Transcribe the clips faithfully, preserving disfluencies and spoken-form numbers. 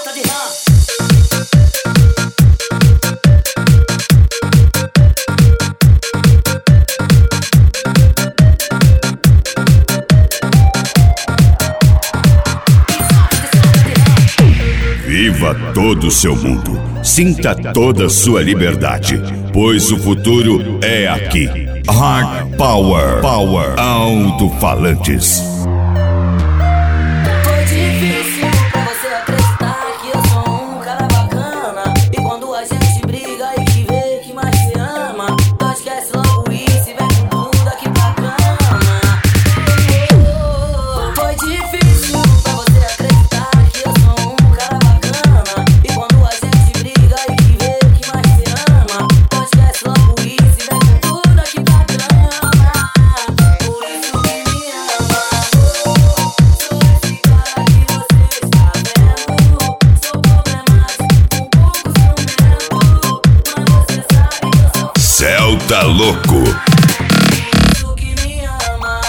solta de rã. Viva todo o seu mundo, sinta toda a sua liberdade, pois o futuro é aqui. Heart Power, Power, Alto-Falantes. Foi difícil pra você acreditar que eu sou um cara bacana. E quando a gente briga e te vê que mais te ama, tu esquece logo isso e vem com tudo aqui pra cama. Foi difícil pra você acreditar que eu sou um cara bacana. E quando a gente briga e te vê que mais te ama, tu esquece logo isso e vem com tudo aqui pra cama. Por isso que me ama. Sou esse cara que você está vendo. Sou problemático, um pouco ciumento, mas você sabe que eu sou Celta louco. isso que me ama.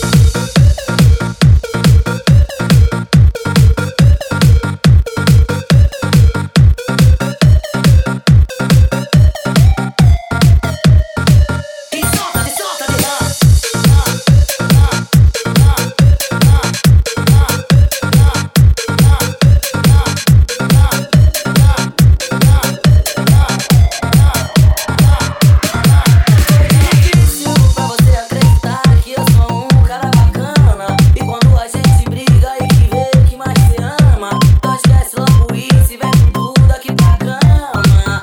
E solta, e solta de rã. Difícil pra você acreditar que eu sou um cara bacana. E quando a gente briga e te vê que mais te ama, tu esquece logo isso e vem com tudo aqui pra cama.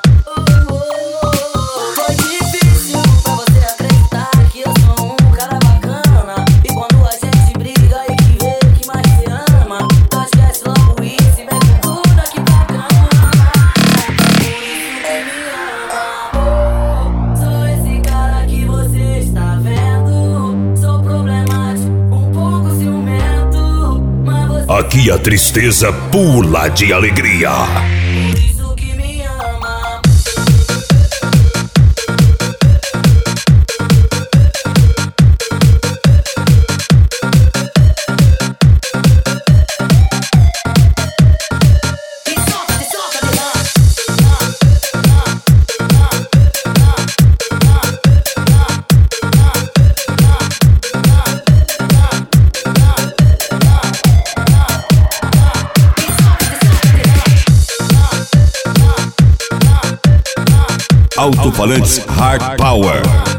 Foi difícil pra você acreditar que eu sou um cara bacana. E quando a gente briga e te vê que mais te ama, tu esquece logo isso e vem com tudo aqui pra cama. Por isso que me ama. Sou esse cara que você está vendo. Sou problemático, um pouco ciumento, mas você Aqui a tristeza pula de alegria. por isso que me ama. E solta, e solta de rã. Alto-Falantes Heart Power.